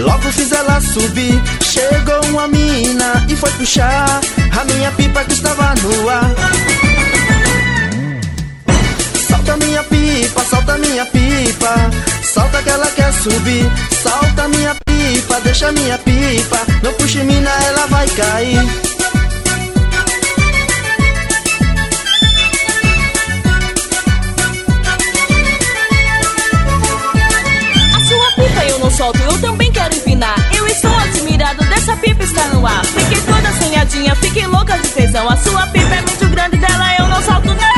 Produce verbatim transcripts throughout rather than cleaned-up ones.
Logo fiz ela subir. Chegou uma mina e foi puxar a minha pipa que estava no ar. Solta minha pipa, solta minha pipa, solta que ela quer subir. Solta minha pipa, deixa minha pipa, não puxe mina, ela vai cair. A sua pipa eu não solto, eu também quero empinar. Eu estou admirado dessa pipa estar no ar. Fiquei toda assanhadinha, fiquei louca de tesão. A sua pipa é muito grande, dela eu não solto não.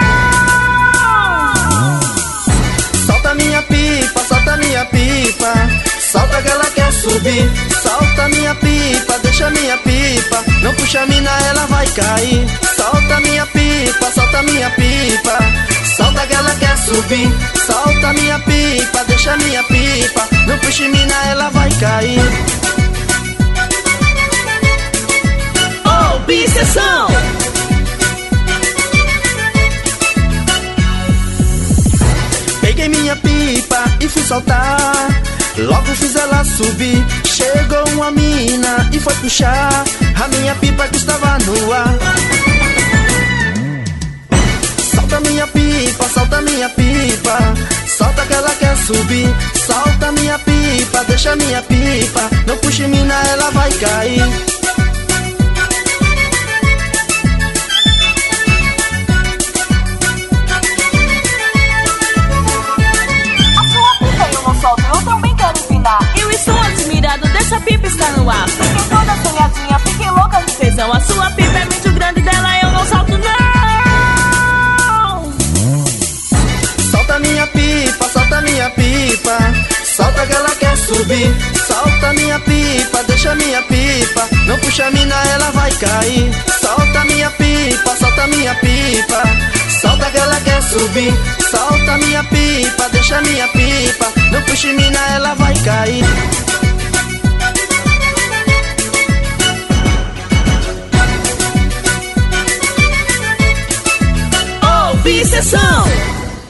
Solta minha pipa, solta minha pipa, solta que ela quer subir. Solta minha pipa, deixa minha pipa, não puxa mina, ela vai cair. Solta minha pipa, solta minha pipa, solta que ela quer subir. Solta minha pipa, deixa minha pipa, não puxa mina, ela vai cair. Obsessão! Peguei minha pipa e fui soltar. Logo fiz ela subir. Chegou uma mina e foi puxar a minha pipa que estava no ar. Solta minha pipa, solta minha pipa, solta que ela quer subir. Solta minha pipa, deixa minha pipa, não puxe mina, ela vai cair. Eu estou admirado dessa pipa estar no ar. Fiquei toda assanhadinha, fiquei louca de tesão. A sua pipa é muito grande, dela eu não solto não. Solta minha pipa, solta minha pipa, solta que ela quer subir. Solta minha pipa, deixa minha pipa, não puxa mina, ela vai cair. Solta minha pipa, solta minha pipa, solta que ela quer subir. Solta minha pipa, deixa minha pipa, não puxe mina, ela vai cair. Obsessão!